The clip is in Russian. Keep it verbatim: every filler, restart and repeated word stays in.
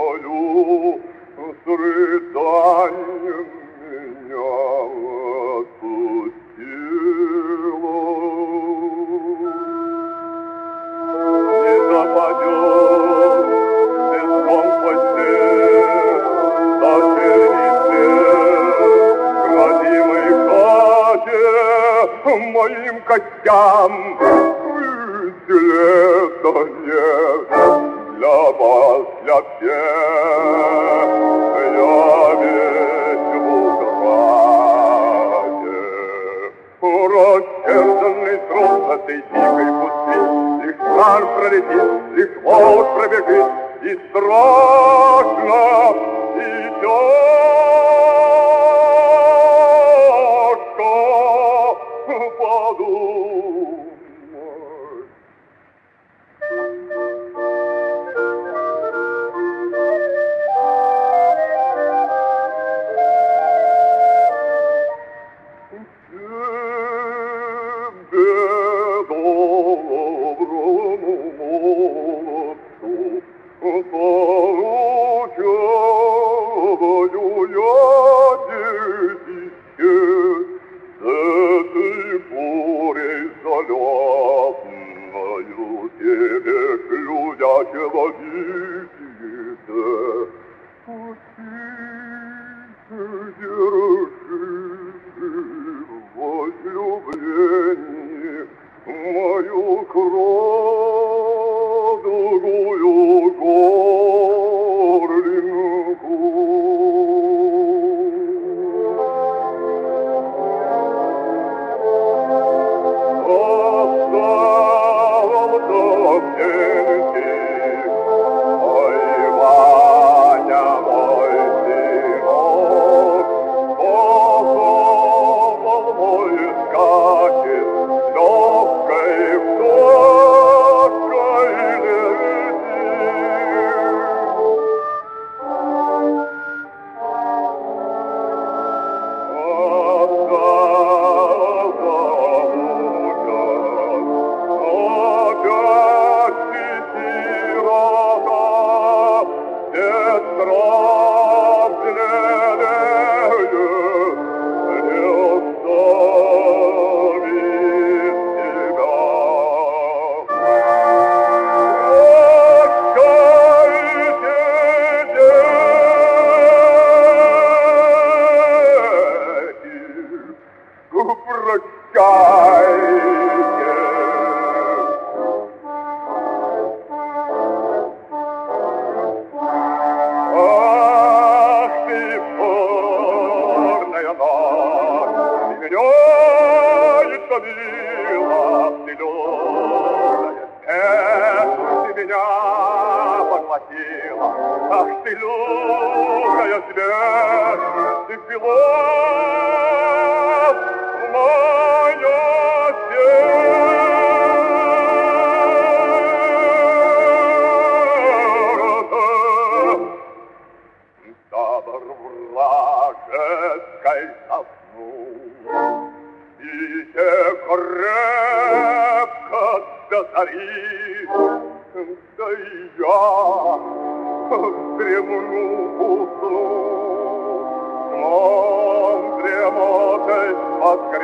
мою с рыданием меня отпустила. Не западет песком постель, дочерний свет, родимой хате, моим костям лета нет. Для вас, для всех, я весь в утрате. Рассерженный труд этой дикой пустыни, лишь стран пролетит, лишь волк пробежит, и страшно, и тяжко подумать. Мою кровную горлинку. Оставил давненький мой Ваня, мой сынок, поховал мой скачет легкой вдохой Ах ты, лунная свет, ты впила в мое сердце. Табор вражеской заснул, и те крепко до зари. Да и я дремну усну, сном дремотой воскресенья.